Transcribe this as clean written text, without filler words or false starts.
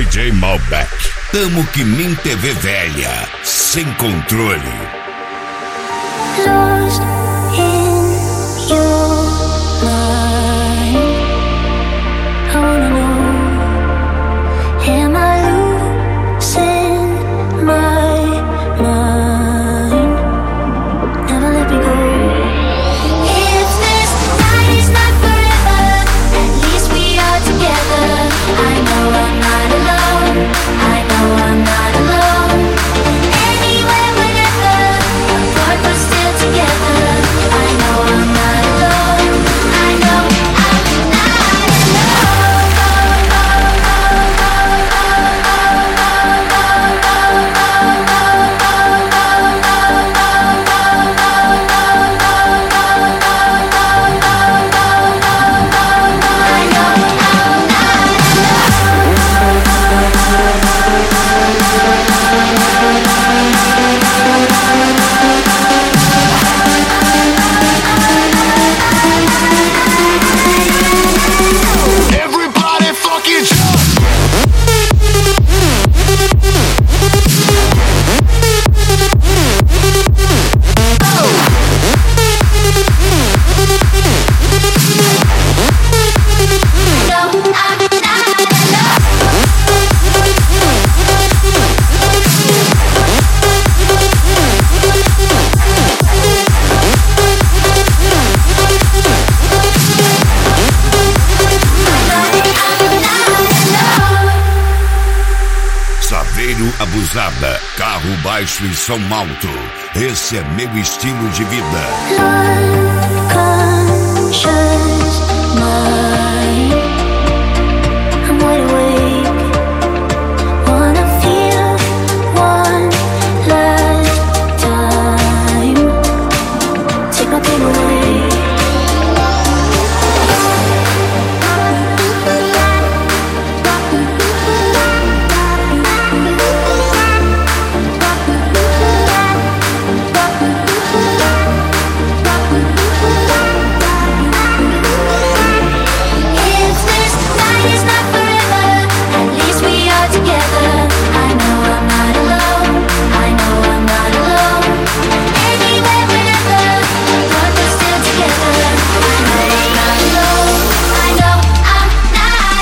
DJ Malbec. Tamo que nem TV velha, sem controle. Lost in your mind. I wanna know, am I losing my mind? Never let me go. If this night is not forever, at least we are together. I know I'm not alone. I know I'm not alone. Anywhere, whenever, apart but still together. I know I'm not alone. I know I'm not Everybody fucking jump! Saveiro Abusada, carro baixo e som alto. Esse é meu estilo de vida. Unconscious mind. I'm wide awake. Wanna feel one last time. Take my pain away. If this night is not forever, at least we are together. I know I'm not alone. I know I'm not alone. Anywhere, whenever, apart but still together. I know I'm not alone. I know I'm not